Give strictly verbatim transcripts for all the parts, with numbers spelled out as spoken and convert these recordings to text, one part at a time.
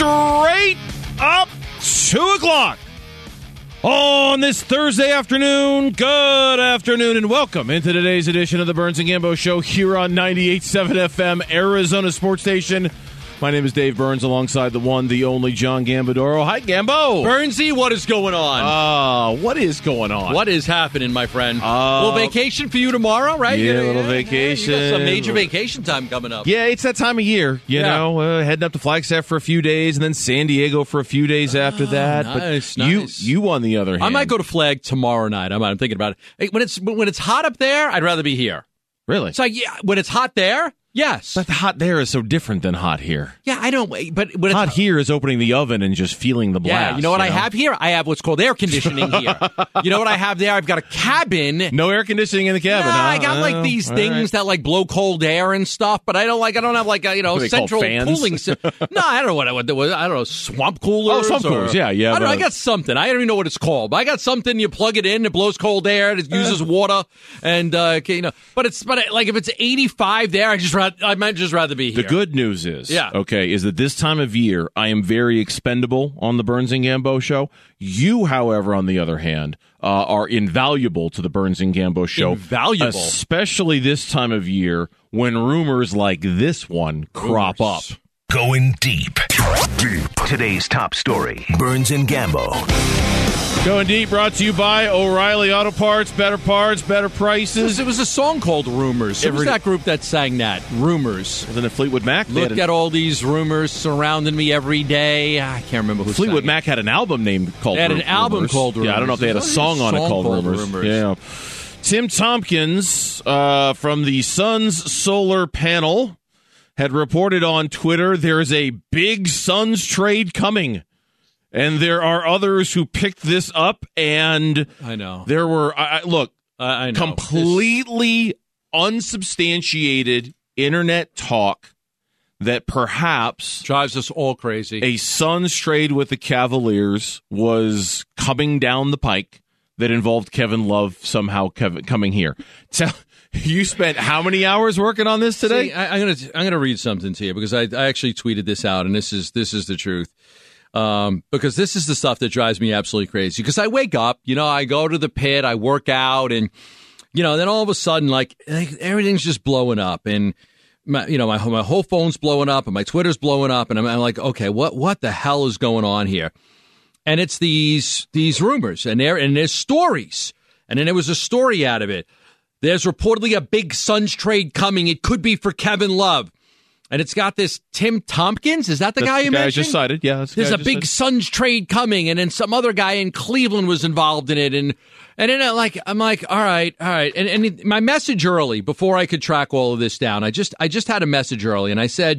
straight up two o'clock on this Thursday afternoon. Good afternoon and welcome into today's edition of the Burns and Gambo Show here on ninety-eight point seven F M, Arizona Sports Station. My name is Dave Burns alongside the one, the only John Gambadoro. Hi, Gambo. Burnsy, what is going on? Uh, what is going on? What is happening, my friend? Uh, a little vacation for you tomorrow, right? Yeah, you a little vacation. You got some major vacation time coming up. Yeah, it's that time of year, you Yeah. know, uh, heading up to Flagstaff for a few days and then San Diego for a few days after that. nice, but you, nice. you, on the other hand. I might go to Flag tomorrow night. I'm, I'm thinking about it. Hey, when it's when it's hot up there, I'd rather be here. Really? So, yeah, when it's hot there, yes. But the hot there is so different than hot here. Yeah, I don't, but when it's Hot here is opening the oven and just feeling the blast. Yeah, you know what you I know? have here? I have what's called air conditioning here. You know what I have there? I've got a cabin. No air conditioning in the cabin, Nah, huh? I got like Oh, these all things right. that like blow cold air and stuff, but I don't like. I don't have like a, you know What are they called, central fans? cooling. sy- no, I don't know what I what, what I don't know swamp coolers. Oh, swamp or- coolers, yeah, yeah, I, don't know, but- I got something. I don't even know what it's called. But I got something. You plug it in, it blows cold air. It uses water, and uh, okay, you know. But it's but like if it's eighty-five there, I just rather, I might just rather be here. The good news is, Yeah. okay, is that this time of year, I am very expendable on the Burns and Gambo Show. You, however, on the other hand, uh, are invaluable to the Burns and Gambo Show. Invaluable. Especially this time of year when rumors like this one crop Rumors. up. Going deep. Deep. Today's top story. Burns and Gambo. Going deep, brought to you by O'Reilly Auto Parts. Better parts, better It prices. was, it was a song called Rumors. It was Every- that group that sang that, Rumors. Wasn't it Fleetwood Mac? They Look had a- at all these rumors surrounding me every day. I can't remember who Fleetwood sang it. Mac had an album named called They had an Ru- album Rumors. called Yeah, I don't know if they had a Rumors. song on it Song called, called Rumors. Rumors. Yeah. Tim Tompkins uh, from the Suns Solar Panel had reported on Twitter there is a big Suns trade coming. And there are others who picked this up, and I know. there were, I, I- look, I, I know. completely unsubstantiated internet talk that perhaps This drives us all crazy. a Suns trade with the Cavaliers was coming down the pike that involved Kevin Love somehow Kevin, coming here. So you spent how many hours working on this today? See, I, I'm gonna I'm gonna read something to you because I, I actually tweeted this out, and this is this is the truth. Um, because this is the stuff that drives me absolutely crazy. Because I wake up, you know, I go to the pit, I work out, and you know, then all of a sudden, like, like everything's just blowing up, and my, you know, my my whole phone's blowing up, and my Twitter's blowing up, and I'm, I'm like, okay, what what the hell is going on here? And it's these these rumors, and there and there's stories, and then there was a story out of it. There's reportedly a big Suns trade coming. It could be for Kevin Love. And it's got this Tim Tompkins. Is that the That's guy you the guy I mentioned? just cited. Yeah, that's the There's guy a I just big cited. Suns trade coming, and then some other guy in Cleveland was involved in it, and and then I like I'm like, all right, all right. And and it- my message early before I could track all of this down, I just I just had a message early, and I said,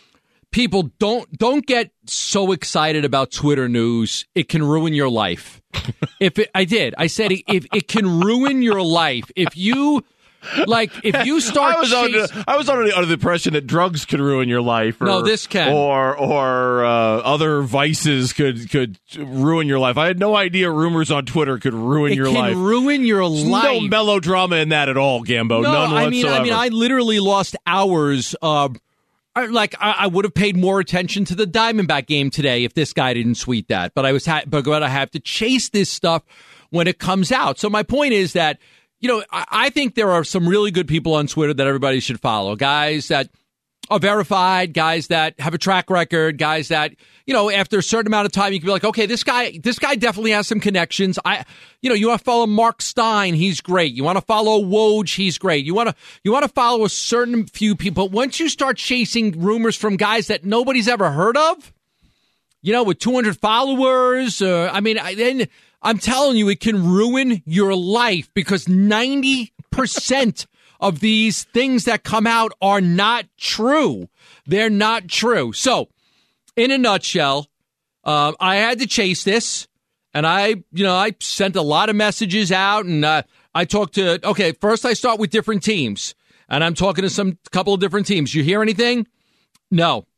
people don't don't get so excited about Twitter news. It can ruin your life. if it, I did, I said if it can ruin your life if you. Like, if you start I was, under, chasing- I was under the, under the impression that drugs could ruin your life. Or, No, this can. Or or uh, other vices could could ruin your life. I had no idea rumors on Twitter could ruin it your can life. ruin your There's life. no melodrama in that at all, Gambo. No, None I mean, whatsoever. I mean, I literally lost hours. Uh, I- like, I, I would have paid more attention to the Diamondback game today if this guy didn't tweet that. But I was, ha- but I have to chase this stuff when it comes out. So my point is that, you know, I, I think there are some really good people on Twitter that everybody should follow. Guys that are verified, guys that have a track record, guys that, you know, after a certain amount of time, you can be like, okay, this guy, this guy definitely has some connections. I, you know, you want to follow Mark Stein, he's great. You want to follow Woj, he's great. You want to, you want to follow a certain few people. Once you start chasing rumors from guys that nobody's ever heard of, you know, with two hundred followers, uh, I mean, I, then I'm telling you, it can ruin your life because ninety percent of these things that come out are not true. They're not true. So, in a nutshell, uh, I had to chase this, and I, you know, I sent a lot of messages out, and uh, I talked to, okay, first I start with different teams, and I'm talking to some couple of different teams. You hear anything? No.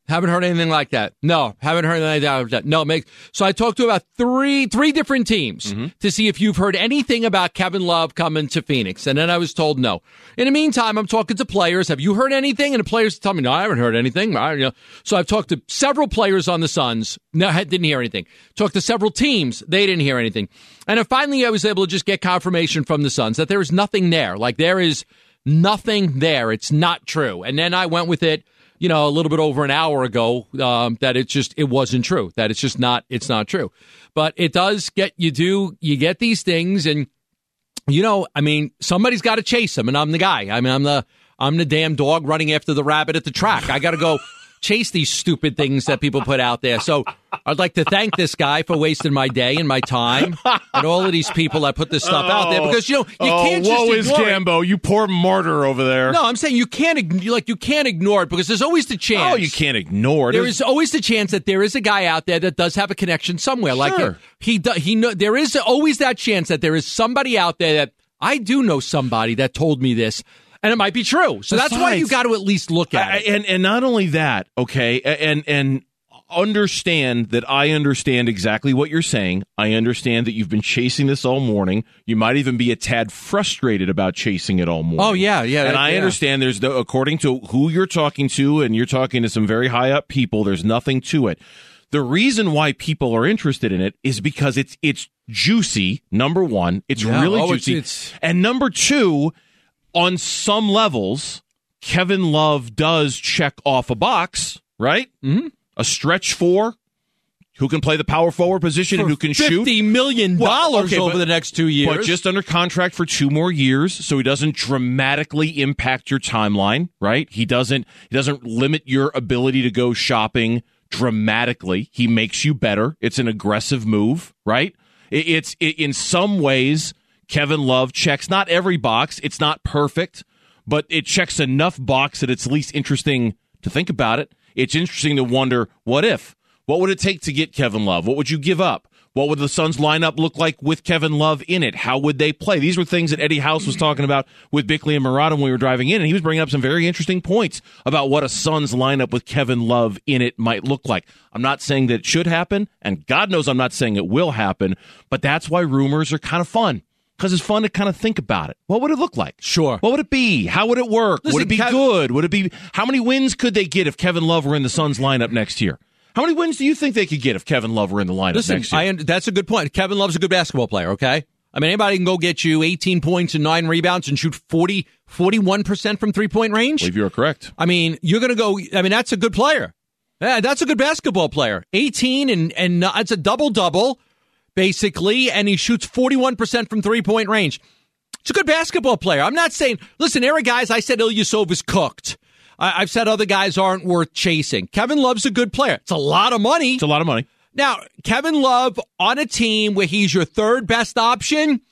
Haven't heard anything like that. No, haven't heard anything like that. No, make, so I talked to about three three different teams mm-hmm. to see if you've heard anything about Kevin Love coming to Phoenix, and then I was told no. In the meantime, I'm talking to players. Have you heard anything? And the players tell me, no, I haven't heard anything. I, you know. So I've talked to several players on the Suns. No, didn't hear anything. Talked to several teams. They didn't hear anything. And then finally, I was able to just get confirmation from the Suns that there is nothing there. Like, there is nothing there. It's not true. And then I went with it, you know, a little bit over an hour ago, um, that it just, it wasn't true, that it's just not, it's not true. But it does get, you do, you get these things, and, you know, I mean, somebody's got to chase them, and I'm the guy. I mean, I'm the, I'm the damn dog running after the rabbit at the track. I got to go chase these stupid things that people put out there. So I'd like to thank this guy for wasting my day and my time, and all of these people that put this stuff oh, out there, because, you know, you oh, can't just woe ignore is Gambo, it. You poor martyr over there. No, I'm saying you can't, like, you can't ignore it, because there's always the chance. Oh, you can't ignore it. There is always the chance that there is a guy out there that does have a connection somewhere. Sure. Like, he, he, he know, there is always that chance that there is somebody out there that, I do know somebody that told me this, and it might be true. So Besides, that's why you got to at least look at I, it. And and not only that, okay, and and understand that I understand exactly what you're saying. I understand that you've been chasing this all morning. You might even be a tad frustrated about chasing it all morning. Oh, yeah, yeah. And I yeah. understand there's, no, according to who you're talking to, and you're talking to some very high up people, there's nothing to it. The reason why people are interested in it is because it's it's juicy, number one. It's yeah. really oh, juicy. It's, it's... And number two, on some levels, Kevin Love does check off a box, right? Mm-hmm. A stretch four, who can play the power forward position for and who can fifty shoot. fifty million dollars well, okay, over but, the next two years. But just under contract for two more years, so he doesn't dramatically impact your timeline, right? He doesn't, he doesn't limit your ability to go shopping dramatically. He makes you better. It's an aggressive move, right? It, it's it, in some ways, Kevin Love checks not every box. It's not perfect, but it checks enough box that it's at least interesting to think about it. It's interesting to wonder, what if? What would it take to get Kevin Love? What would you give up? What would the Suns lineup look like with Kevin Love in it? How would they play? These were things that Eddie House was talking about with Bickley and Murata when we were driving in, and he was bringing up some very interesting points about what a Suns lineup with Kevin Love in it might look like. I'm not saying that it should happen, and God knows I'm not saying it will happen, but that's why rumors are kind of fun. Because it's fun to kind of think about it. What would it look like? Sure. What would it be? How would it work? Listen, would it be Kev- good? Would it be? How many wins could they get if Kevin Love were in the Suns lineup next year? How many wins do you think they could get if Kevin Love were in the lineup Listen, next year? I, that's a good point. Kevin Love's a good basketball player, okay? I mean, anybody can go get you eighteen points and nine rebounds and shoot forty, forty-one percent from three-point range. I believe you're correct. I mean, you're going to go, I mean, that's a good player. Yeah, that's a good basketball player. eighteen and, and uh, it's a double-double, basically, and he shoots forty-one percent from three-point range. It's a good basketball player. I'm not saying, listen, there are guys, I said Ilyasov is cooked. I, I've said other guys aren't worth chasing. Kevin Love's a good player. It's a lot of money. It's a lot of money. Now, Kevin Love on a team where he's your third best option,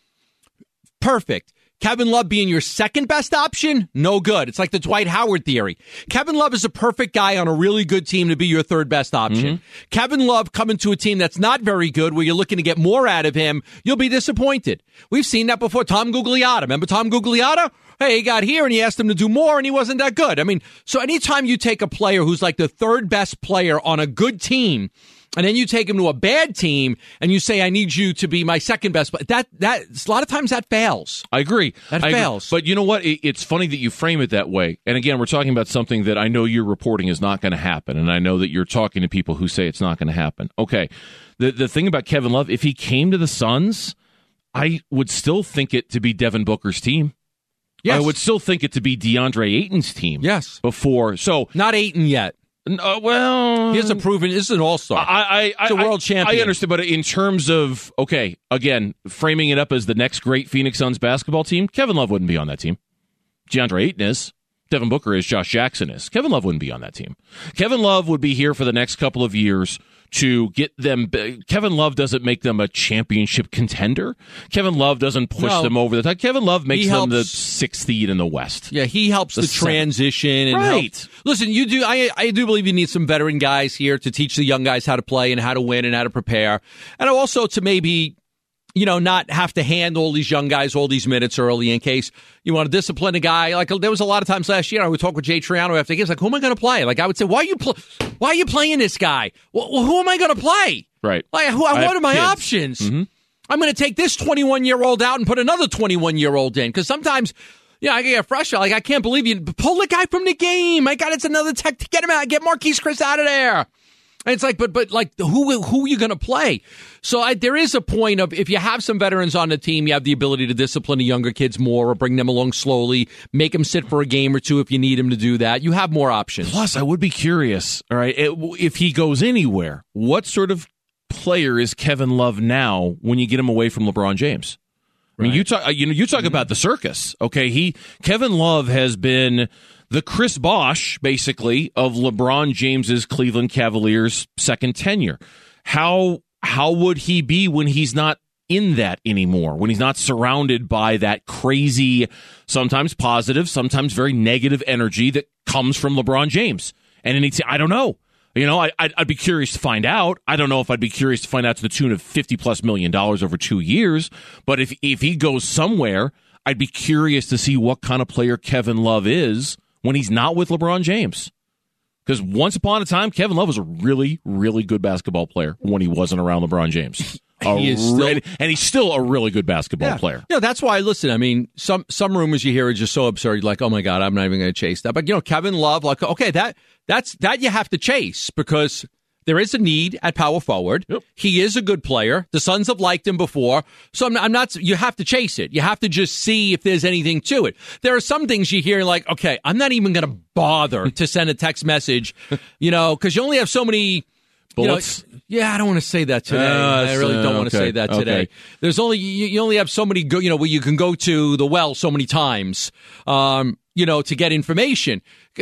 perfect. Kevin Love being your second best option, no good. It's like the Dwight Howard theory. Kevin Love is a perfect guy on a really good team to be your third best option. Mm-hmm. Kevin Love coming to a team that's not very good, where you're looking to get more out of him, you'll be disappointed. We've seen that before. Tom Gugliotta. Remember Tom Gugliotta? Hey, he got here and he asked him to do more and he wasn't that good. I mean, so anytime you take a player who's like the third best player on a good team, and then you take him to a bad team and you say, I need you to be my second best. But that, that, a lot of times that fails. I agree. That I fails. Agree. But you know what? It, it's funny that you frame it that way. And again, we're talking about something that I know you're reporting is not going to happen. And I know that you're talking to people who say it's not going to happen. Okay. The, the thing about Kevin Love, if he came to the Suns, I would still think it to be Devin Booker's team. Yes. I would still think it to be DeAndre Ayton's team. Yes. Before. So not Ayton yet. Uh, well, he hasn't proven. This is an all-star. I, I, He's a world I, champion. I understand, but in terms of, okay, again, framing it up as the next great Phoenix Suns basketball team, Kevin Love wouldn't be on that team. DeAndre Ayton is. Devin Booker is. Josh Jackson is. Kevin Love wouldn't be on that team. Kevin Love would be here for the next couple of years to get them. Kevin Love doesn't make them a championship contender. Kevin Love doesn't push no. them over the top. Kevin Love makes them the sixth seed in the West. Yeah, he helps the, the transition. And right. Helps. Listen, you do. I I do believe you need some veteran guys here to teach the young guys how to play and how to win and how to prepare, and also to maybe you know, not have to hand all these young guys all these minutes early in case you want to discipline a guy. Like there was a lot of times last year I would talk with Jay Triano after games, like, who am I going to play? Like I would say, why are you pl- why are you playing this guy? Well, who am I going to play? Right. Like who? What are my kids. options? Mm-hmm. I'm going to take this twenty-one-year-old out and put another twenty-one-year-old in because sometimes. Yeah, I get frustrated. Like, I can't believe you pull the guy from the game. My God, it's another tech to get him out. Get Marquise Chris out of there. And it's like, but, but like, who, who are you going to play? So I, there is a point of if you have some veterans on the team, you have the ability to discipline the younger kids more or bring them along slowly, make them sit for a game or two if you need them to do that. You have more options. Plus, I would be curious, all right, it, if he goes anywhere, what sort of player is Kevin Love now when you get him away from LeBron James? I mean, you talk. You know, you talk about the circus. Okay, he Kevin Love has been the Chris Bosh, basically, of LeBron James's Cleveland Cavaliers' second tenure. How how would he be when he's not in that anymore? When he's not surrounded by that crazy, sometimes positive, sometimes very negative energy that comes from LeBron James? And then he'd say, I don't know. You know, I, I'd, I'd be curious to find out. I don't know if I'd be curious to find out to the tune of fifty plus million dollars over two years. But if if he goes somewhere, I'd be curious to see what kind of player Kevin Love is when he's not with LeBron James. Because once upon a time, Kevin Love was a really, really good basketball player when he wasn't around LeBron James. He is still, and, and he's still a really good basketball yeah. player. Yeah, that's why, listen, I mean, some some rumors you hear are just so absurd. Like, oh, my God, I'm not even going to chase that. But, you know, Kevin Love, like, okay, that that's that you have to chase because there is a need at power forward. Yep. He is a good player. The Suns have liked him before. So I'm not, I'm not, you have to chase it. You have to just see if there's anything to it. There are some things you hear like, okay, I'm not even going to bother to send a text message, you know, because you only have so many bullets. You know, yeah, I don't want to say that today. Uh, I really don't uh, want to okay. say that today. Okay. There's only you, you only have so many, go, you know, where you can go to the well so many times, um, you know, to get information.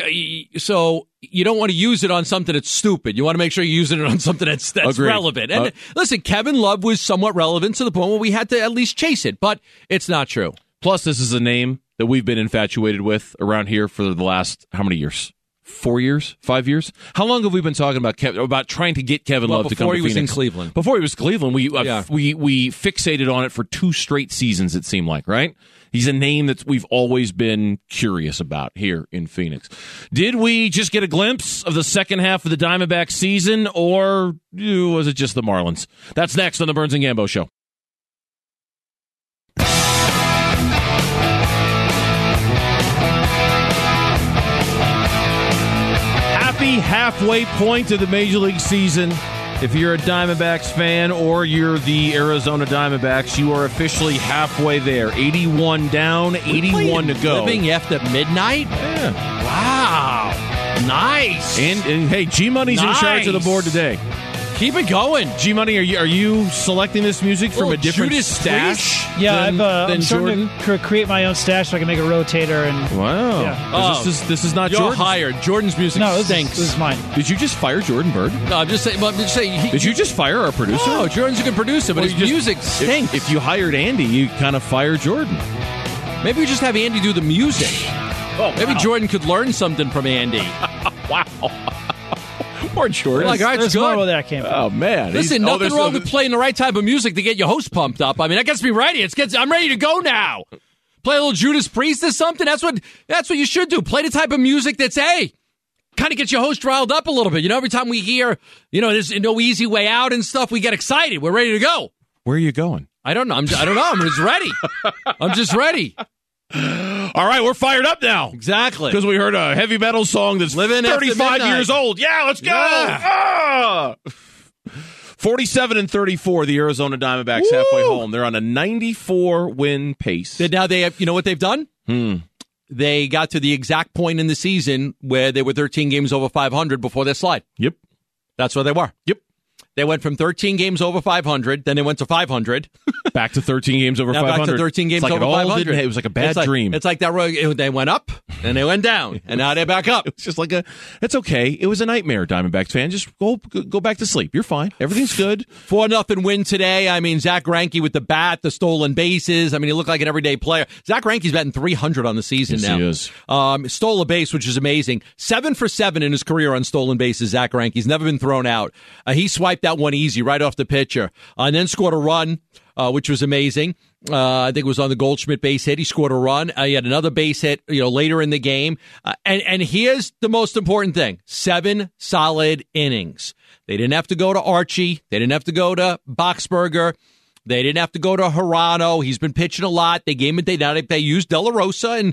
So you don't want to use it on something that's stupid. You want to make sure you use it on something that's that's Agreed. relevant. And uh, listen, Kevin Love was somewhat relevant to the point where we had to at least chase it, but it's not true. Plus, this is a name that we've been infatuated with around here for the last how many years? Four years? Five years? How long have we been talking about Kev- about trying to get Kevin well, Love to come to Phoenix? Before he was in Cleveland. Before he was Cleveland, we uh, yeah. we we fixated on it for two straight seasons, it seemed like, right? He's a name that we've always been curious about here in Phoenix. Did we just get a glimpse of the second half of the Diamondbacks season, or was it just the Marlins? That's next on the Burns and Gambo Show. Happy halfway point of the Major League season. If you're a Diamondbacks fan or you're the Arizona Diamondbacks, you are officially halfway there. eighty-one down, eighty-one to go. Living after midnight? Yeah. Wow. Nice. And, and hey, G-Money's nice. in charge of the board today. Keep it going. G-Money, are you are you selecting this music from a different Judas stash? Priest? Yeah, than, I've, uh, than I'm starting Jordan? to create my own stash so I can make a rotator. And wow. Yeah. Oh, this, is, this is not You're Jordan's. hired. Jordan's music no, this stinks. Is, this is mine. Did you just fire Jordan Bird? No, I'm just saying. Well, I'm just saying he, Did you just fire our producer? No, Jordan's a good producer, but well, his just, music stinks. If, if you hired Andy, you kind of fire Jordan. Maybe we just have Andy do the music. Oh, Maybe wow. Jordan could learn something from Andy. Wow. Poor Jordan. Like, all right, That's good. good. Where that came from. Oh, man. Listen, He's, nothing oh, wrong no, with playing the right type of music to get your host pumped up. I mean, that gets me ready. It's gets, I'm ready to go now. Play a little Judas Priest or something. That's what that's what you should do. Play the type of music that's, hey, kind of gets your host riled up a little bit. You know, every time we hear, you know, there's no easy way out and stuff, we get excited. We're ready to go. Where are you going? I don't know. I'm just, I don't know. I'm just ready. I'm just ready. All right, we're fired up now. Exactly. Because we heard a heavy metal song that's Living thirty-five years old. Yeah, let's go. Yeah. Ah! forty-seven and thirty-four, the Arizona Diamondbacks Woo! halfway home. They're on a ninety-four win pace. Now they have, you know what they've done? Hmm. They got to the exact point in the season where they were thirteen games over five hundred before their slide. Yep. That's where they were. Yep. They went from thirteen games over five hundred, then they went to five hundred. Back to thirteen games over now five hundred. back to thirteen games like over it all five hundred. didn't- It was like a bad it's like, dream. It's like that road. They went up, and they went down, and now they're back up. It's just like a, it's okay. It was a nightmare, Diamondbacks fan. Just go go back to sleep. You're fine. Everything's good. Four nothing win today. I mean, Zach Greinke with the bat, the stolen bases. I mean, he looked like an everyday player. Zach Greinke's batting three hundred on the season Yes, now. he is. Um, stole a base, which is amazing. Seven for seven in his career on stolen bases. Zach Greinke's never been thrown out. Uh, he swiped that one easy right off the pitcher, uh, and then scored a run. uh, which was amazing. Uh, I think it was on the Goldschmidt base hit. He scored a run. Uh, he had another base hit, you know, later in the game. Uh, and, and here's the most important thing. Seven solid innings. They didn't have to go to Archie. They didn't have to go to Boxberger. They didn't have to go to Hirano. He's been pitching a lot. They gave him a day. Now they used De La Rosa and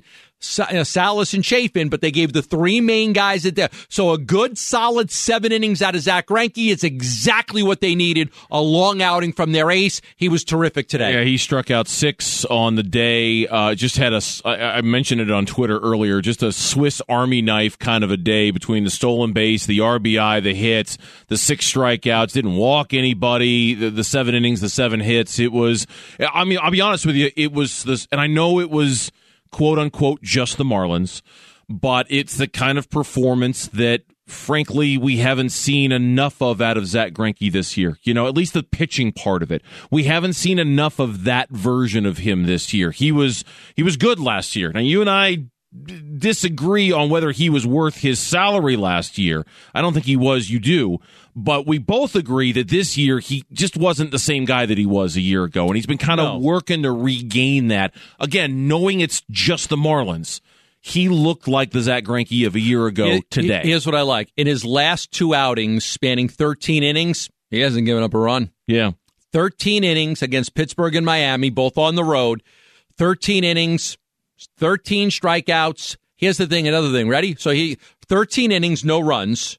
Salas and Chafin, but they gave the three main guys at there. So a good, solid seven innings out of Zach Greinke. It's exactly what they needed. A long outing from their ace. He was terrific today. Yeah, he struck out six on the day. Uh, just had a, I mentioned it on Twitter earlier, just a Swiss Army knife kind of a day between the stolen base, the R B I, the hits, the six strikeouts. Didn't walk anybody. The, the seven innings, the seven hits. It was, I mean, I'll be honest with you, it was this, and I know it was quote-unquote just the Marlins, but it's the kind of performance that, frankly, we haven't seen enough of out of Zach Greinke this year. You know, at least the pitching part of it. We haven't seen enough of that version of him this year. He was he was good last year. Now, you and I d- disagree on whether he was worth his salary last year. I don't think he was, you do. But we both agree that this year he just wasn't the same guy that he was a year ago, and he's been kind of no. working to regain that. Again, knowing it's just the Marlins, he looked like the Zach Greinke of a year ago it, today. Here's what I like. In his last two outings, spanning thirteen innings, he hasn't given up a run. Yeah. thirteen innings against Pittsburgh and Miami, both on the road. thirteen innings, thirteen strikeouts. Here's the thing, another thing. Ready? So he thirteen innings, no runs.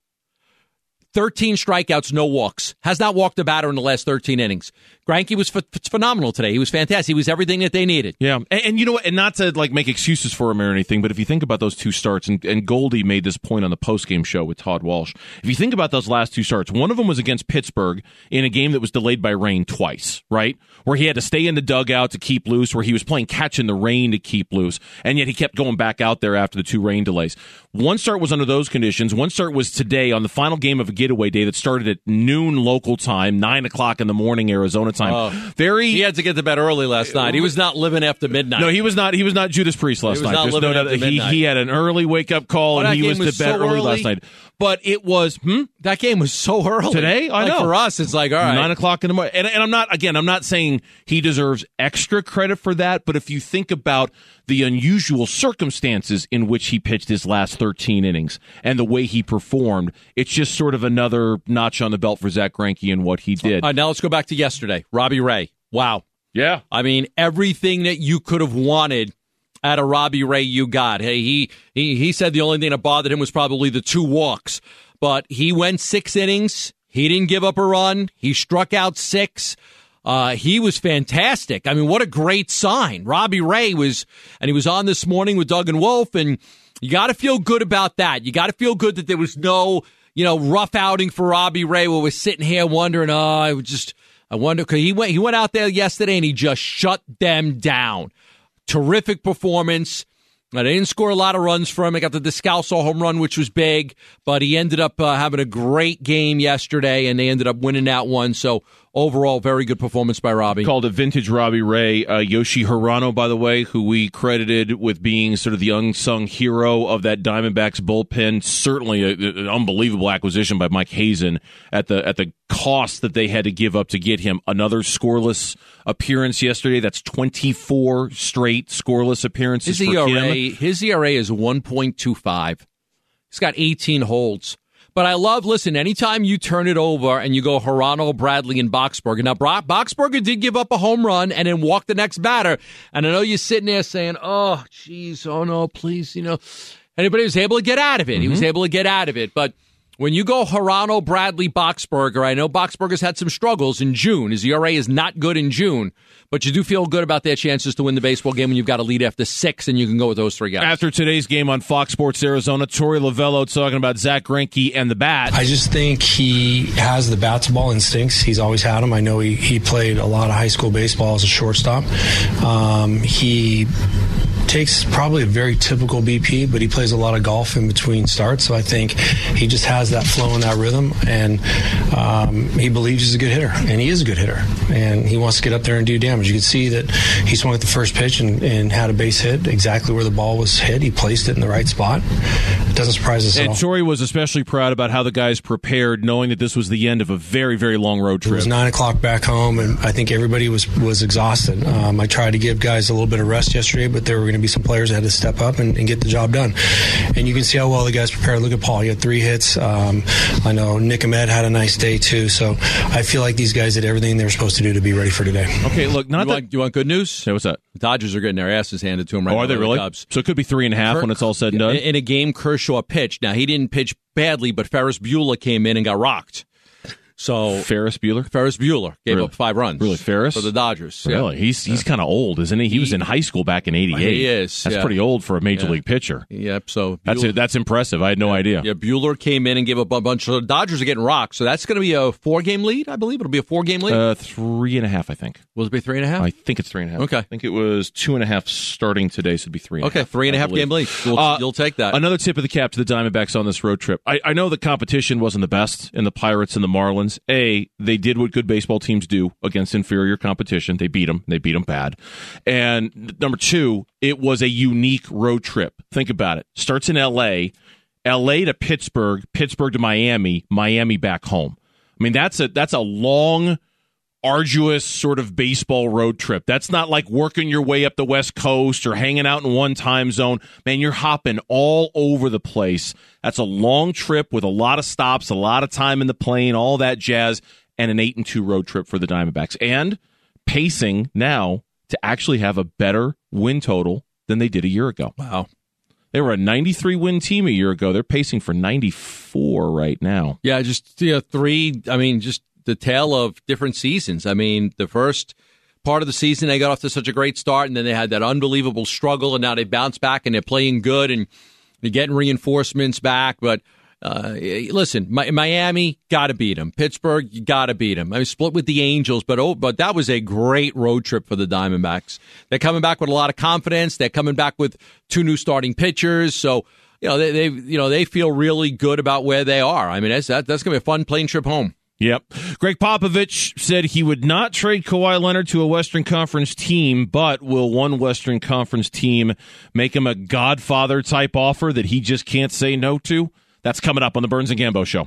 thirteen strikeouts, no walks. Has not walked a batter in the last thirteen innings. Greinke was ph- phenomenal today. He was fantastic. He was everything that they needed. Yeah, and, and you know what? And not to like make excuses for him or anything, but if you think about those two starts, and, and Goldie made this point on the postgame show with Todd Walsh. If you think about those last two starts, one of them was against Pittsburgh in a game that was delayed by rain twice, right? Where he had to stay in the dugout to keep loose, where he was playing catch in the rain to keep loose, and yet he kept going back out there after the two rain delays. One start was under those conditions. One start was today on the final game of a getaway day that started at noon local time, nine o'clock in the morning Arizona time. Oh, Very. He had to get to bed early last night. He was not living after midnight. No, he was not. He was not Judas Priest last he was night. Not There's living no after doubt. He, midnight. he had an early wake up call, well, and he was was to bed so early, early last night. But it was hmm? that game was so early today. I like know. For us, it's like all right, nine o'clock in the morning. And, and I'm not again. I'm not saying he deserves extra credit for that. But if you think about the unusual circumstances in which he pitched his last thirteen innings and the way he performed, it's just sort of another notch on the belt for Zach Greinke and what he did. All right, now let's go back to yesterday. Robbie Ray. Wow. Yeah. I mean, everything that you could have wanted out of Robbie Ray, you got. Hey, he, he he said the only thing that bothered him was probably the two walks. But he went six innings. He didn't give up a run. He struck out six. Uh, he was fantastic. I mean, what a great sign. Robbie Ray was, and he was on this morning with Doug and Wolf, and you got to feel good about that. You got to feel good that there was no, you know, rough outing for Robbie Ray where we're sitting here wondering, oh, I would just, I wonder, because he went, he went out there yesterday and he just shut them down. Terrific performance. Now, they didn't score a lot of runs for him. He got the Descalso home run, which was big, but he ended up uh, having a great game yesterday, and they ended up winning that one. So, overall, very good performance by Robbie. Called a vintage Robbie Ray. Uh, Yoshi Hirano, by the way, who we credited with being sort of the unsung hero of that Diamondbacks bullpen. Certainly a, an unbelievable acquisition by Mike Hazen at the at the cost that they had to give up to get him. Another scoreless appearance yesterday. That's twenty-four straight scoreless appearances his for E R A, him. His E R A is one point two five. He's got eighteen holds. But I love, listen, anytime you turn it over and you go Hirano, Bradley, and Boxberger. Now, Bro- Boxberger did give up a home run and then walk the next batter. And I know you're sitting there saying, oh, geez, oh, no, please, you know. Anybody was able to get out of it. Mm-hmm. He was able to get out of it. But when you go Hirano, Bradley, Boxberger, I know Boxberger's had some struggles in June. His E R A is not good in June. But you do feel good about their chances to win the baseball game when you've got a lead after six and you can go with those three guys. After today's game on Fox Sports Arizona, Torey Lovello talking about Zach Greinke and the bat. I just think he has the bat to ball instincts. He's always had them. I know he, he played a lot of high school baseball as a shortstop. Um, he takes probably a very typical B P, but he plays a lot of golf in between starts. So I think he just has that flow and that rhythm, and um, he believes he's a good hitter, and he is a good hitter, and he wants to get up there and do damage. You can see that he swung at the first pitch and, and had a base hit exactly where the ball was hit. He placed it in the right spot. it doesn't surprise us at And all. Torrey was especially proud about how the guys prepared, knowing that this was the end of a very, very long road trip. It was nine o'clock back home, and I think everybody was was exhausted. Um, I tried to give guys a little bit of rest yesterday, but there were going to be some players that had to step up and, and get the job done. And you can see how well the guys prepared. Look at Paul; he had three hits. Um, I know Nick Ahmed had a nice day too. So I feel like these guys did everything they were supposed to do to be ready for today. Okay, look, not you, that. want, you want good news? Hey, what's that? The Dodgers are getting their asses handed to them right Oh, now. are they by the really? Cubs. So it could be three and a half Kirk- when it's all said and done. In a game, Kershaw pitched. Now, he didn't pitch badly, but Ferris Bueller came in and got rocked. So Ferris Bueller? Ferris Bueller gave Really? up five runs. Really, Ferris? For the Dodgers. Yeah. Really? He's he's kind of old, isn't he? He was in high school back in eighty-eight. He is, That's yeah. pretty old for a major Yeah. league pitcher. Yep. So That's Bueller- it. That's impressive. I had no idea. Yeah, Bueller came in and gave up a bunch. So the Dodgers are getting rocked. So that's going to be a four-game lead, I believe. It'll be a four-game lead. Uh, three and a half, I think. Will it be three and a half? I think it's three and a half. Okay. I think it was two and a half starting today, so it'd be three and a Okay, half. three and a I half believe. game lead. You'll, Uh, you'll take that. Another tip of the cap to the Diamondbacks on this road trip. I, I know the competition wasn't the best in the Pirates and the Marlins. A, they did what good baseball teams do against inferior competition. They beat them. They beat them bad. And number two, it was a unique road trip. Think about it. Starts in L A, L A to Pittsburgh, Pittsburgh to Miami, Miami back home. I mean, that's a that's a long, arduous sort of baseball road trip. That's not like working your way up the West Coast or hanging out in one time zone. Man, you're hopping all over the place. That's a long trip with a lot of stops, a lot of time in the plane, all that jazz, and an eight and two road trip for the Diamondbacks. And pacing now to actually have a better win total than they did a year ago. Wow. They were a ninety-three win team a year ago. They're pacing for ninety-four right now. Yeah, just you know, three. I mean, just the tale of different seasons. I mean, the first part of the season, they got off to such a great start, and then they had that unbelievable struggle, and now they bounce back, and they're playing good, and they're getting reinforcements back. But uh, listen, Mi- Miami, got to beat them. Pittsburgh, you got to beat them. I mean, split with the Angels, but oh, but that was a great road trip for the Diamondbacks. They're coming back with a lot of confidence. They're coming back with two new starting pitchers, so you know they, they you know they feel really good about where they are. I mean, that's that, that's going to be a fun plane trip home. Yep. Greg Popovich said he would not trade Kawhi Leonard to a Western Conference team, but will one Western Conference team make him a Godfather-type offer that he just can't say no to? That's coming up on the Burns and Gambo Show.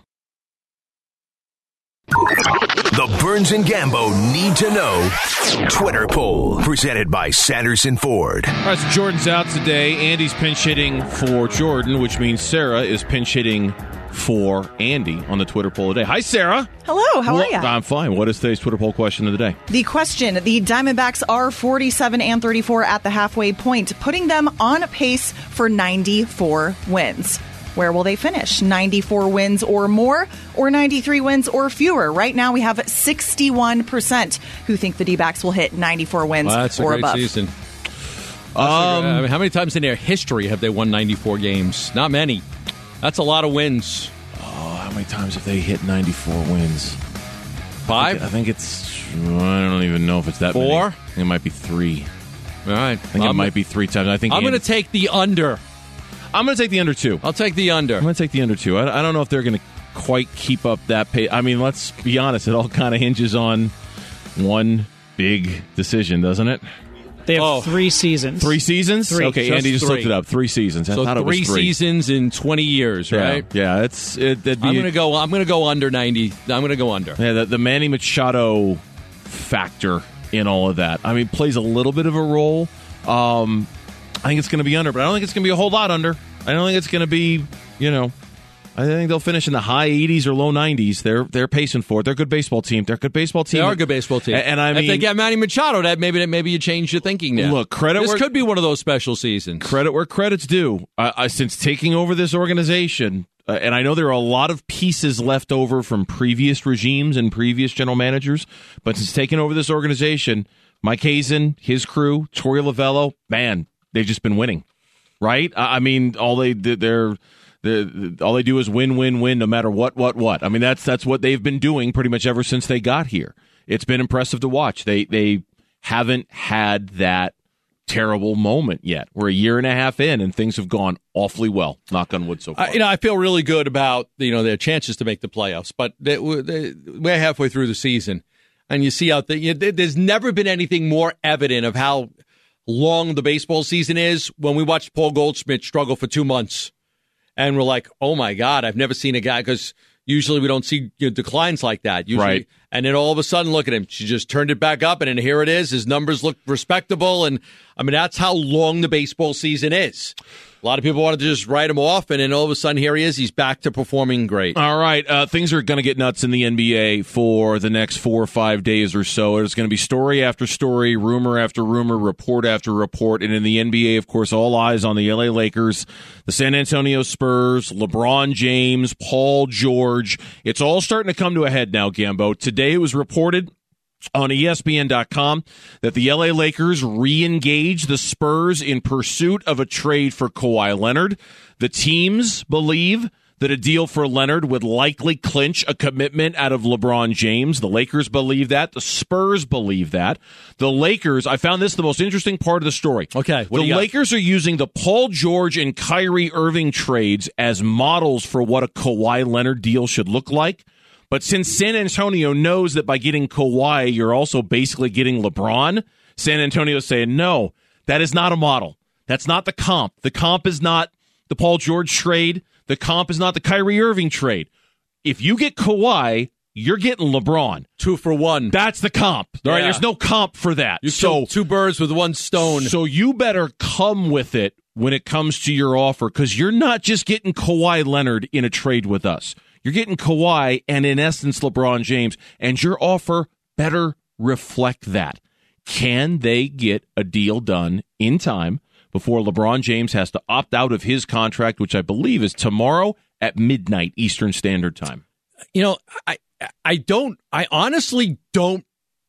The Burns and Gambo Need to Know Twitter poll, presented by Sanderson Ford. All right, so Jordan's out today. Andy's pinch hitting for Jordan, which means Sarah is pinch hitting for Andy on the Twitter poll today. Hi, Sarah. Hello, how are Well, you? I'm fine. What is today's Twitter poll question of the day? The question, the Diamondbacks are forty-seven and thirty-four at the halfway point, putting them on a pace for ninety-four wins. Where will they finish? ninety-four wins or more, or ninety-three wins or fewer? Right now we have sixty-one percent who think the D-backs will hit ninety-four wins Well, that's a or great above. season. Um, I mean, how many times in their history have they won ninety-four games? Not many. That's a lot of wins. Oh, how many times have they hit ninety-four wins? Five? I think it's, I don't even know if it's that many. Four? I think it might be three. All right. I think I'm, it might be three times. I think I'm Andy- going to take the under. I'm going to take the under two. I'll take the under. I'm going to take the under two. I, I don't know if they're going to quite keep up that pace. I mean, let's be honest. It all kind of hinges on one big decision, doesn't it? They have Oh. three seasons. Three seasons? Three. Okay, Just Andy just three. looked it up. Three seasons. I So thought it was three three. seasons in twenty years, Yeah, right? yeah. It's it, that'd be, I'm going to go. I'm going to go under ninety. I'm going to go under. Yeah, the, the Manny Machado factor in all of that. I mean, plays a little bit of a role. Um, I think it's going to be under, but I don't think it's going to be a whole lot under. I don't think it's going to be, you know, I think they'll finish in the high eighties or low nineties. They're they're pacing for it. They're a good baseball team. They're a good baseball team. They are a good baseball team. And, and I mean, if they get Manny Machado, that maybe that maybe you change your thinking now. Look, credit This where- could be one of those special seasons. credit where credit's due. I, I, since taking over this organization, uh, and I know there are a lot of pieces left over from previous regimes and previous general managers, but since taking over this organization, Mike Hazen, his crew, Torey Lovello, man, they've just been winning, right? I, I mean, all they they're. The, the, all they do is win, win, win, no matter what, what, what. I mean, that's that's what they've been doing pretty much ever since they got here. It's been impressive to watch. They they haven't had that terrible moment yet. We're a year and a half in, and things have gone awfully well. Knock on wood so far. I, you know, I feel really good about you know their chances to make the playoffs, but they, they, we're halfway through the season, and you see out there, you, there's never been anything more evident of how long the baseball season is when we watched Paul Goldschmidt struggle for two months. and we're like, oh my God, I've never seen a guy, because usually we don't see you know, declines like that. Usually, right. And then all of a sudden, look at him. She just turned it back up, and then here it is. His numbers look respectable, and I mean, that's how long the baseball season is. A lot of people wanted to just write him off, and then all of a sudden, here he is. He's back to performing great. All right. Uh, things are going to get nuts in the N B A for the next four or five days or so. There's going to be story after story, rumor after rumor, report after report. And in the N B A, of course, all eyes on the L A Lakers, the San Antonio Spurs, LeBron James, Paul George. It's all starting to come to a head now, Gambo. Today it was reported on E S P N dot com that the L A Lakers re-engage the Spurs in pursuit of a trade for Kawhi Leonard. The teams believe that a deal for Leonard would likely clinch a commitment out of LeBron James. The Lakers believe that. The Spurs believe that. The Lakers, I found this the most interesting part of the story. Okay. What the Lakers are using the Paul George and Kyrie Irving trades as models for what a Kawhi Leonard deal should look like. But since San Antonio knows that by getting Kawhi, you're also basically getting LeBron, San Antonio's saying, no, that is not a model. That's not the comp. The comp is not the Paul George trade. The comp is not the Kyrie Irving trade. If you get Kawhi, you're getting LeBron. Two for one. That's the comp. All right, Yeah. there's no comp for that. You so killed two birds with one stone. So you better come with it when it comes to your offer, because you're not just getting Kawhi Leonard in a trade with us. You're getting Kawhi and, in essence, LeBron James, and your offer better reflect that. Can they get a deal done in time before LeBron James has to opt out of his contract, which I believe is tomorrow at midnight Eastern Standard Time? You know, I I don't, I honestly don't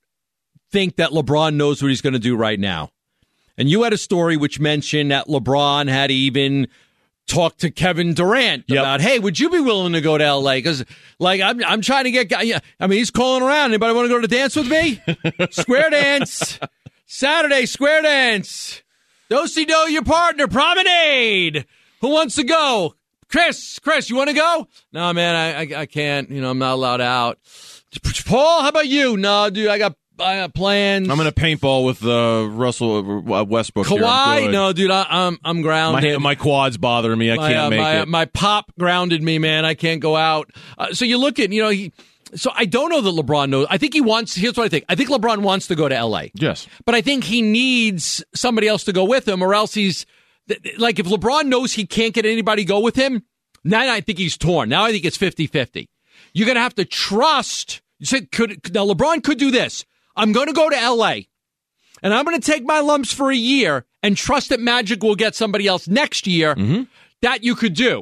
think that LeBron knows what he's going to do right now. And you had a story which mentioned that LeBron had even talked to Kevin Durant Yep. about, hey, would you be willing to go to L A? Because, like, I'm I'm trying to get guys. I mean, he's calling around. Anybody want to go to dance with me? Square dance. Saturday, square dance. Do-si-do your partner. Promenade. Who wants to go? Chris, Chris, you want to go? No, man, I, I I can't. You know, I'm not allowed out. Paul, how about you? No, dude, I got I got plans. I'm going to paintball with uh, Russell uh, Westbrook. here. I'm Kawhi? good. No, dude, I, I'm I'm grounded. My, my quad's bothering me. I my, can't uh, make my, it. My pop grounded me, man. I can't go out. Uh, so you look at, you know, he. So I don't know that LeBron knows. I think he wants. Here's what I think. I think LeBron wants to go to L A. Yes, but I think he needs somebody else to go with him, or else he's like, if LeBron knows he can't get anybody to go with him, now I think he's torn. Now I think it's fifty-fifty. You're going to have to trust. You said, could now LeBron could do this. I'm going to go to L A, and I'm going to take my lumps for a year and trust that Magic will get somebody else next year. Mm-hmm. That you could do.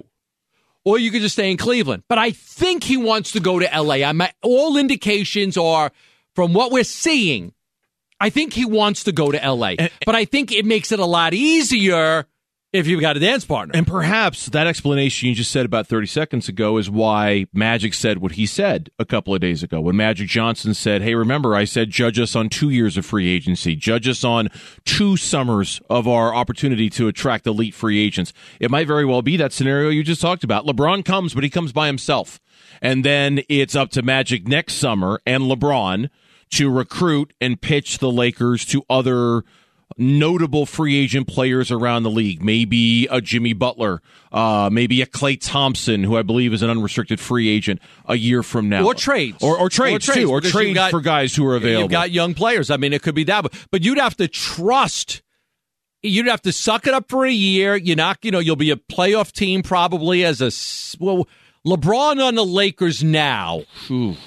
Or you could just stay in Cleveland. But I think he wants to go to L A. I'm, all indications are, from what we're seeing, I think he wants to go to L A. And, but I think it makes it a lot easier if you've got a dance partner. And perhaps that explanation you just said about thirty seconds ago is why Magic said what he said a couple of days ago. When Magic Johnson said, hey, remember, I said judge us on two years of free agency. Judge us on two summers of our opportunity to attract elite free agents. It might very well be that scenario you just talked about. LeBron comes, but he comes by himself. And then it's up to Magic next summer and LeBron to recruit and pitch the Lakers to other notable free agent players around the league. Maybe a Jimmy Butler, uh, maybe a Klay Thompson, who I believe is an unrestricted free agent a year from now. Or trades. Or, or trades, or trades, too. Or because trades you've got- for guys who are available. You've got young players. I mean, it could be that. But, but you'd have to trust. You'd have to suck it up for a year. You're not, you know, you'll be a playoff team probably as a, s- well, LeBron on the Lakers now. Ooh.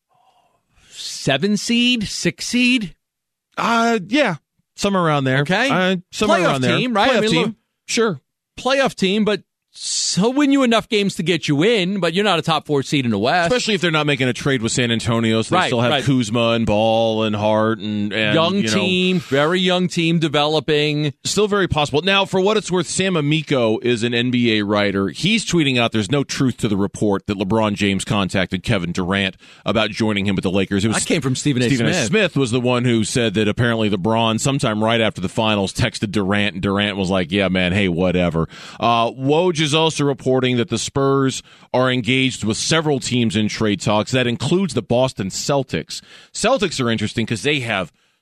Seven seed, six seed. Uh, yeah. Somewhere around there. Okay. Uh, somewhere Playoff around there. team, right? Playoff I mean, team. look- Sure. Playoff team, but he'll win you enough games to get you in, but you're not a top four seed in the West. Especially if they're not making a trade with San Antonio, so they Right, still have right. Kuzma and Ball and Hart and, and young you know, team, very young team developing. Still very possible. Now, for what it's worth, Sam Amico is an N B A writer. He's tweeting out there's no truth to the report that LeBron James contacted Kevin Durant about joining him with the Lakers. It was That came from Stephen A. Stephen A. Smith. Smith was the one who said that apparently LeBron, sometime right after the finals, texted Durant, and Durant was like, yeah, man, hey, whatever. Uh, Woj is also reporting that the Spurs are engaged with several teams in trade talks. That includes the Boston Celtics. Celtics are interesting because they have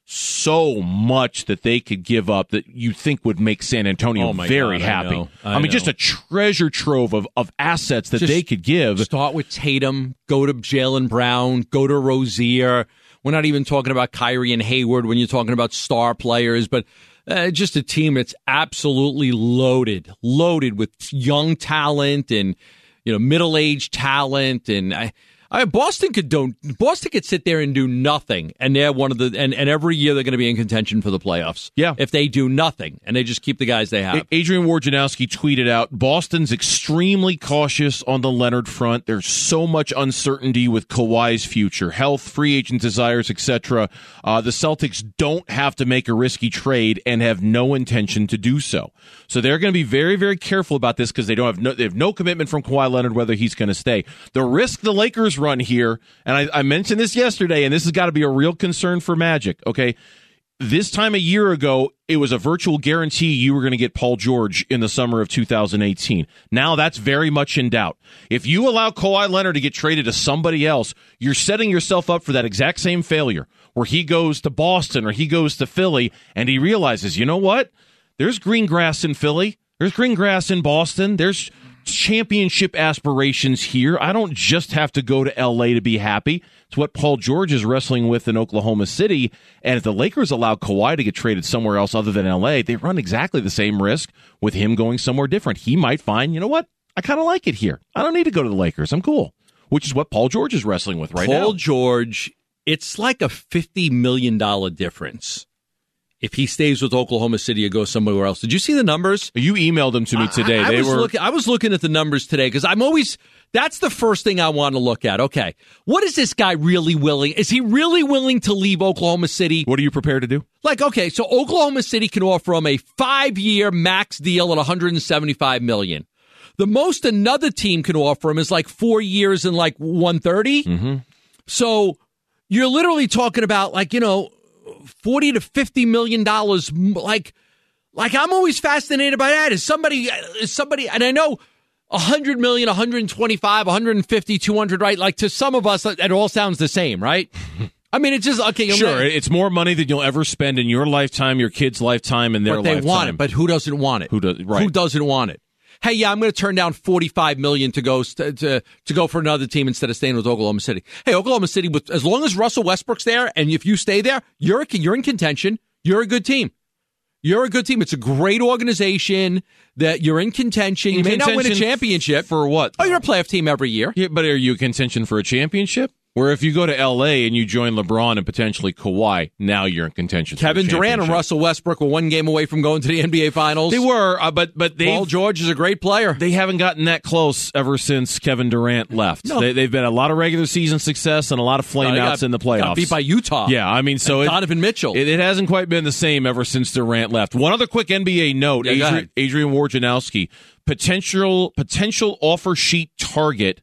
so much that they could give up that you think would make San Antonio Oh my very God, I happy. know. I I, mean, know. just a treasure trove of, of assets that Just they could give. Start with Tatum, go to Jaylen Brown, go to Rozier. We're not even talking about Kyrie and Hayward when you're talking about star players, but uh, just a team that's absolutely loaded, loaded with young talent and, you know, middle-aged talent. And I, I Boston could don't Boston could sit there and do nothing, and they're one of the and, and every year they're going to be in contention for the playoffs. Yeah, if they do nothing and they just keep the guys they have. Adrian Wojnarowski tweeted out, Boston's extremely cautious on the Leonard front. There's so much uncertainty with Kawhi's future, health, free agent desires, et cetera. Uh, the Celtics don't have to make a risky trade and have no intention to do so. So they're going to be very, very careful about this because they don't have no, they have no commitment from Kawhi Leonard whether he's going to stay. The risk the Lakers run here, and I, I mentioned this yesterday, and this has got to be a real concern for Magic, okay? This time a year ago, it was a virtual guarantee you were going to get Paul George in the summer of two thousand eighteen. Now that's very much in doubt. If you allow Kawhi Leonard to get traded to somebody else, you're setting yourself up for that exact same failure, where he goes to Boston or he goes to Philly, and he realizes, you know what? There's green grass in Philly. There's green grass in Boston. There's championship aspirations here. I don't just have to go to L A to be happy. It's what Paul George is wrestling with in Oklahoma City. And if the Lakers allow Kawhi to get traded somewhere else other than L A, they run exactly the same risk with him going somewhere different. He might find, you know what? I kind of like it here. I don't need to go to the Lakers. I'm cool. Which is what Paul George is wrestling with right Paul now. Paul George, it's like a fifty million dollars difference. If he stays with Oklahoma City or goes somewhere else. Did you see the numbers? You emailed them to me today. I, I, they was were. Looking, I was looking at the numbers today because I'm always, that's the first thing I want to look at. Okay, what is this guy really willing? Is he really willing to leave Oklahoma City? What are you prepared to do? Like, okay, so Oklahoma City can offer him a five-year max deal at one hundred seventy-five million dollars. The most another team can offer him is like four years and like one hundred thirty. Mm-hmm. So you're literally talking about like, you know, forty to fifty million dollars. Like, like I'm always fascinated by that. Is somebody, is somebody, and I know one hundred million, one hundred twenty-five, one hundred fifty, two hundred, right? Like to some of us, it all sounds the same, right? I mean, it's just, okay. Sure, it's more money than you'll ever spend in your lifetime, your kid's lifetime, and their but they lifetime. want it, but who doesn't want it? Who does? Right. Who doesn't want it? Hey, yeah, I'm going to turn down forty-five million dollars to go to to go for another team instead of staying with Oklahoma City. Hey, Oklahoma City, with as long as Russell Westbrook's there, and if you stay there, you're you're in contention. You're a good team. You're a good team. It's a great organization that you're in contention. In you may not win a contention championship for what? Oh, you're a playoff team every year. Yeah, but are you in contention for a championship? Where if you go to L A and you join LeBron and potentially Kawhi, now you're in contention. Kevin for a Durant and Russell Westbrook were one game away from going to the N B A Finals. They were, uh, but but Paul George is a great player. They haven't gotten that close ever since Kevin Durant left. No. They, they've been a lot of regular season success and a lot of flameouts in the playoffs. Got beat by Utah. Yeah, I mean, so and it, Donovan Mitchell. It, it hasn't quite been the same ever since Durant left. One other quick N B A note: Yeah, Adrian, Adrian Wojnarowski, potential potential offer sheet target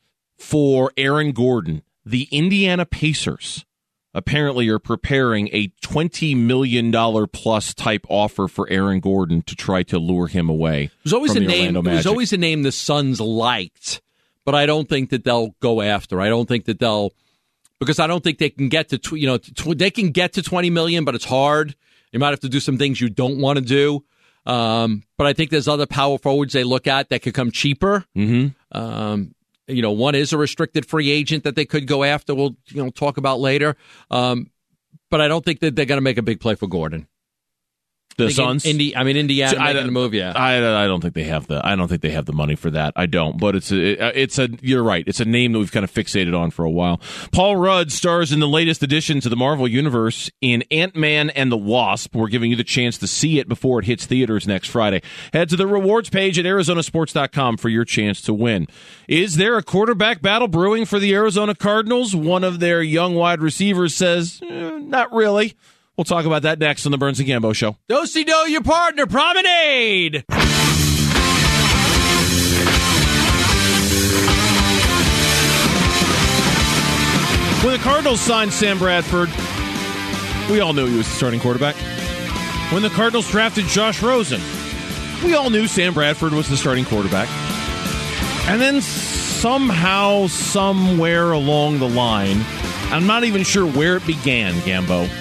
for Aaron Gordon. The Indiana Pacers apparently are preparing a twenty million dollars plus type offer for Aaron Gordon to try to lure him away. There's always from a the name. Orlando There's Magic. always a name the Suns liked, but I don't think that they'll go after. I don't think that they'll because I don't think they can get to tw- you know tw- they can get to twenty million, but it's hard. You might have to do some things you don't want to do. Um, but I think there's other power forwards they look at that could come cheaper. Mm-hmm. Um, You know, one is a restricted free agent that they could go after. We'll, you know, talk about later. Um, but I don't think that they're going to make a big play for Gordon. The I think Suns, in, Indi- I mean, Indiana So, I making a move. Yeah, I, I don't think they have the. I don't think they have the money for that. I don't. But it's a. It's a. You're right. It's a name that we've kind of fixated on for a while. Paul Rudd stars in the latest addition to the Marvel Universe in Ant-Man and the Wasp. We're giving you the chance to see it before it hits theaters next Friday. Head to the rewards page at Arizona Sports dot com for your chance to win. Is there a quarterback battle brewing for the Arizona Cardinals? One of their young wide receivers says, eh, not really. We'll talk about that next on the Burns and Gambo Show. Do-si-do your partner, Promenade! When the Cardinals signed Sam Bradford, we all knew he was the starting quarterback. When the Cardinals drafted Josh Rosen, we all knew Sam Bradford was the starting quarterback. And then somehow, somewhere along the line, I'm not even sure where it began, Gambo,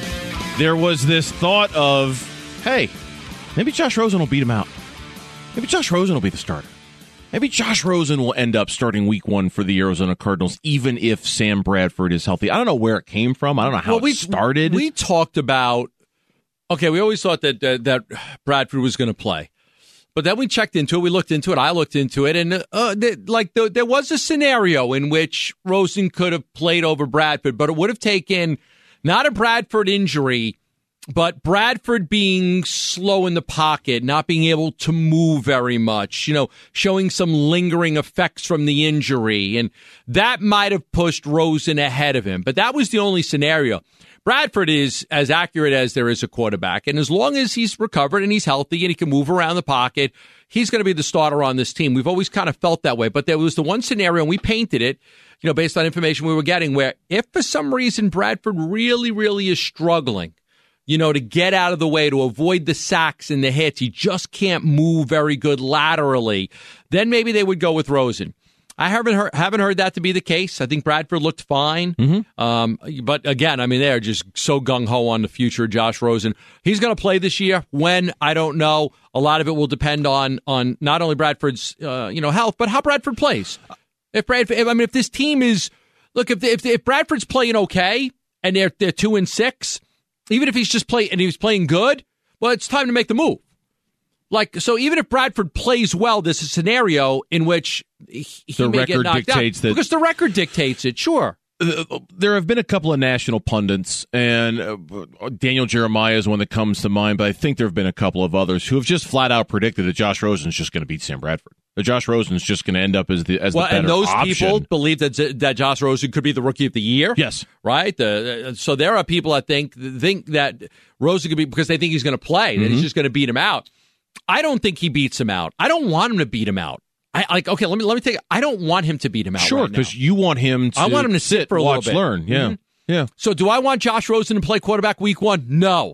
there was this thought of, hey, maybe Josh Rosen will beat him out. Maybe Josh Rosen will be the starter. Maybe Josh Rosen will end up starting week one for the Arizona Cardinals, even if Sam Bradford is healthy. I don't know where it came from. I don't know how well, we, it started. We talked about, okay, we always thought that uh, that Bradford was going to play. But then we checked into it. We looked into it. I looked into it. And uh, th- like the, there was a scenario in which Rosen could have played over Bradford, but it would have taken not a Bradford injury, but Bradford being slow in the pocket, not being able to move very much, you know, showing some lingering effects from the injury. And that might have pushed Rosen ahead of him. But that was the only scenario. Bradford is as accurate as there is a quarterback. And as long as he's recovered and he's healthy and he can move around the pocket, he's going to be the starter on this team. We've always kind of felt that way. But there was the one scenario, and we painted it, you know, based on information we were getting, where if for some reason Bradford really, really is struggling, you know, to get out of the way, to avoid the sacks and the hits, he just can't move very good laterally, then maybe they would go with Rosen. I haven't heard, haven't heard that to be the case. I think Bradford looked fine. Mm-hmm. Um, but again, I mean, they're just so gung-ho on the future of Josh Rosen. He's going to play this year. When, I don't know. A lot of it will depend on on not only Bradford's uh, you know health, but how Bradford plays. If Bradford, if, I mean, if this team is, look, if if, if Bradford's playing okay and they're they're two and six, even if he's just playing and he's playing good, well, it's time to make the move. Like, so even if Bradford plays well, there's a scenario in which he, he the may record get knocked dictates out. that Because the record dictates it, sure. There have been a couple of national pundits, and uh, Daniel Jeremiah is one that comes to mind, but I think there have been a couple of others who have just flat out predicted that Josh Rosen is just going to beat Sam Bradford. That Josh Rosen is just going to end up as the as well, the better and those option. people believe that that Josh Rosen could be the rookie of the year. Yes, right. The, so there are people that think think that Rosen could be, because they think he's going to play, that mm-hmm. he's just going to beat him out. I don't think he beats him out. I don't want him to beat him out. I like okay. Let me let me take. I don't want him to beat him out. Sure, because right you want him. to I want him to sit for a watch, little bit. Learn. Yeah, mm-hmm. yeah. So do I want Josh Rosen to play quarterback week one? No,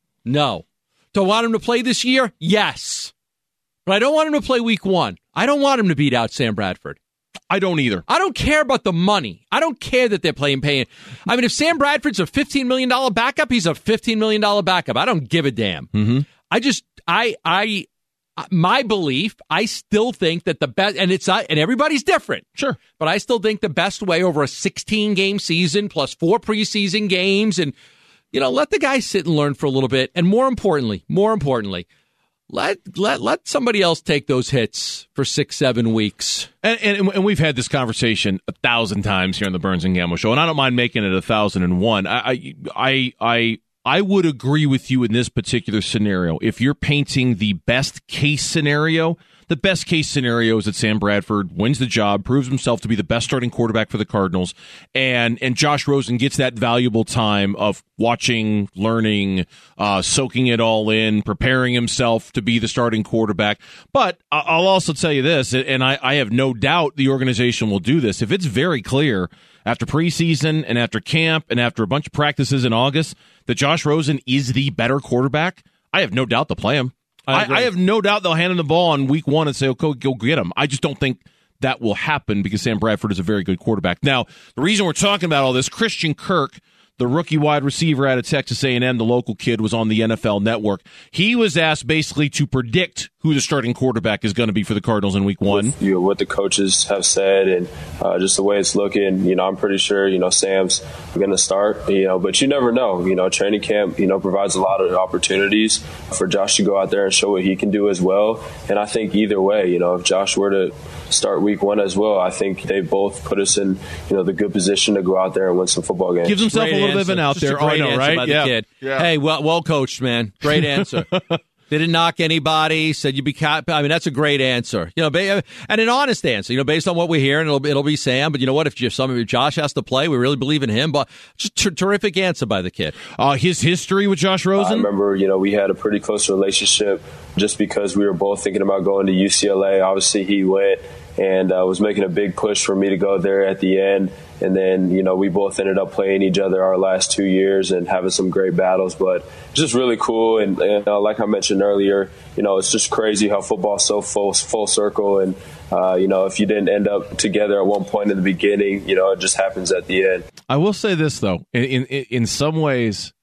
no. Do I want him to play this year? Yes, but I don't want him to play week one. I don't want him to beat out Sam Bradford. I don't either. I don't care about the money. I don't care that they're playing paying. I mean, if Sam Bradford's a fifteen million dollars backup, he's a fifteen million dollars backup. I don't give a damn. Mm-hmm. I just I I. My belief, I still think that the best, and it's not, and everybody's different. Sure. But I still think the best way over a sixteen game season plus four preseason games, and, you know, let the guy sit and learn for a little bit. And more importantly, more importantly, let let let somebody else take those hits for six, seven weeks. And, and and we've had this conversation a thousand times here on the Burns and Gamble Show, and I don't mind making it a thousand and one. I I I. I I would agree with you in this particular scenario. If you're painting the best case scenario, the best case scenario is that Sam Bradford wins the job, proves himself to be the best starting quarterback for the Cardinals, and and Josh Rosen gets that valuable time of watching, learning, uh, soaking it all in, preparing himself to be the starting quarterback. But I'll also tell you this, and I, I have no doubt the organization will do this. If it's very clear after preseason and after camp and after a bunch of practices in August that Josh Rosen is the better quarterback, I have no doubt they'll play him. I, I, I have no doubt they'll hand him the ball on week one and say, oh, go, go get him. I just don't think that will happen because Sam Bradford is a very good quarterback. Now, the reason we're talking about all this, Christian Kirk, the rookie wide receiver out of Texas A and M, the local kid, was on the N F L Network. He was asked basically to predict who the starting quarterback is going to be for the Cardinals in week one. With, you know, what the coaches have said and uh, just the way it's looking, you know, I'm pretty sure, you know, Sam's going to start, you know, but you never know. You know, training camp, you know, provides a lot of opportunities for Josh to go out there and show what he can do as well. And I think either way, you know, if Josh were to start week one as well, I think they both put us in, you know, the good position to go out there and win some football games. Gives himself Great a little answer. bit of an out Just there. A great oh, I know, right? By the yeah. kid. yeah. Hey, well, well coached, man. Great answer. Didn't knock anybody. Said you'd be cap. I mean, that's a great answer. You know, ba- and an honest answer. You know, based on what we hear, and it'll it'll be Sam. But you know what? If some of Josh has to play, we really believe in him. But just ter- terrific answer by the kid. Uh, his history with Josh Rosen. I remember, you know, we had a pretty close relationship just because we were both thinking about going to U C L A. Obviously, he went and uh, was making a big push for me to go there at the end. And then, you know, we both ended up playing each other our last two years and having some great battles. But just really cool. And, and uh, like I mentioned earlier, you know, it's just crazy how football's so full, full circle. And, uh, you know, if you didn't end up together at one point in the beginning, you know, it just happens at the end. I will say this, though. In in, in some ways,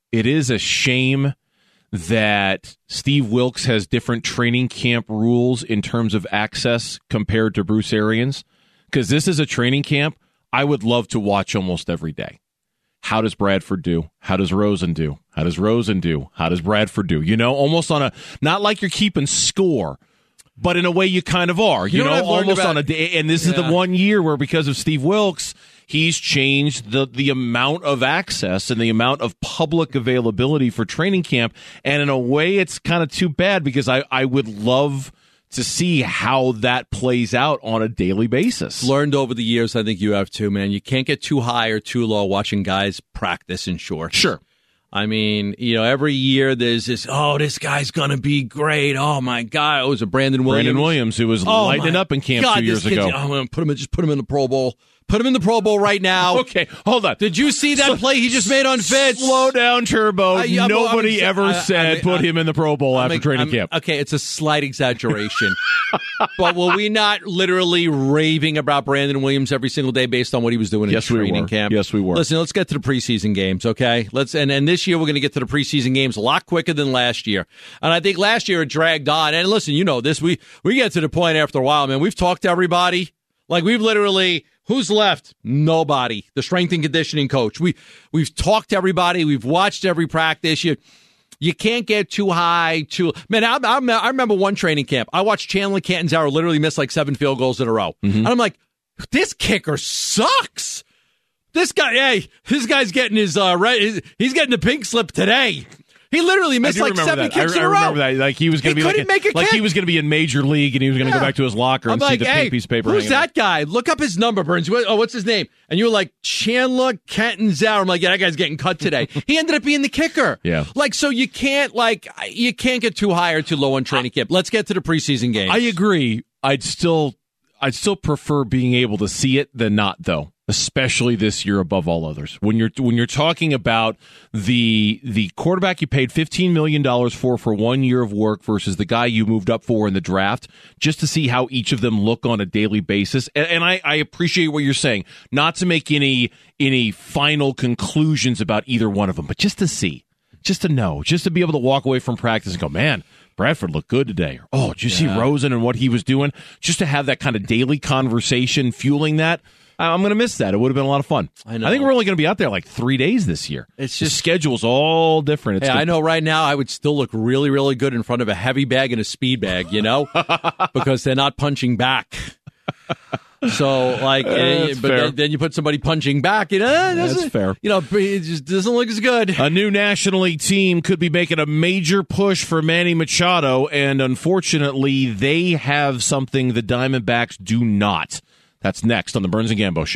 it is a shame that Steve Wilks has different training camp rules in terms of access compared to Bruce Arians, because this is a training camp I would love to watch almost every day. How does Bradford do? How does Rosen do? How does Rosen do? How does Bradford do? You know, almost on a, not like you're keeping score, but in a way you kind of are, you, you know, know almost about, on a day. And this yeah. is the one year where, because of Steve Wilks, he's changed the, the amount of access and the amount of public availability for training camp. And in a way, it's kind of too bad, because I, I would love to see how that plays out on a daily basis. Learned over the years, I think you have too, man. You can't get too high or too low watching guys practice in shorts. Sure. I mean, you know, every year there's this, oh, this guy's going to be great. Oh, my God. It was a Brandon Williams. Brandon Williams, who was oh lighting up in camp God, two years ago. I'm going to put him in, just put him in the Pro Bowl. Put him in the Pro Bowl right now. Okay, hold on. Did you see that so, play he just made on Fitz? Slow down, Turbo. I, yeah, Nobody I'm, ever I, said I, I, put I, him in the Pro Bowl after training I'm, camp. Okay, it's a slight exaggeration. But were we not literally raving about Brandon Williams every single day based on what he was doing yes, in training we were. camp? Yes, we were. Listen, let's get to the preseason games, okay? Let's and, and this year we're going to get to the preseason games a lot quicker than last year. And I think last year it dragged on. And listen, you know this. We, we get to the point after a while, man. We've talked to everybody. Like, we've literally... Who's left? Nobody. The strength and conditioning coach. We, we've talked to everybody. We've watched every practice. You, you can't get too high. Too Man, I, I, I remember one training camp. I watched Chandler Catanzaro literally miss like seven field goals in a row. Mm-hmm. And I'm like, this kicker sucks. This guy, hey, this guy's getting his, uh, red, he's getting the pink slip today. He literally missed like seven that. kicks I, in a row. I remember that. Like he was going to be like, make a like kick. he was going to be in Major League, and he was going to yeah. go back to his locker and I'm see like, the hey, pink piece of paper. Who's that out. guy? Look up his number, Burns. Oh, what's his name? And you were like, Chandler Catanzaro. I'm like, yeah, that guy's getting cut today. He ended up being the kicker. Yeah. Like, so you can't like you can't get too high or too low on training camp. Let's get to the preseason games. I agree. I'd still I'd still prefer being able to see it than not, though. Especially this year above all others. When you're when you're talking about the the quarterback you paid fifteen million dollars for for one year of work versus the guy you moved up for in the draft, just to see how each of them look on a daily basis. And, and I, I appreciate what you're saying, not to make any any final conclusions about either one of them, but just to see, just to know, just to be able to walk away from practice and go, man, Bradford looked good today. Or, oh, did you yeah. see Rosen and what he was doing? Just to have that kind of daily conversation fueling that. I'm going to miss that. It would have been a lot of fun. I know. I think we're only going to be out there like three days this year. It's just the schedule's all different. It's hey, good. I know right now I would still look really, really good in front of a heavy bag and a speed bag, you know, because they're not punching back. So, like, uh, but then, then you put somebody punching back, you know, that's fair. You know, it just doesn't look as good. A new National League team could be making a major push for Manny Machado, and unfortunately, they have something the Diamondbacks do not. That's next on the Burns and Gambo Show.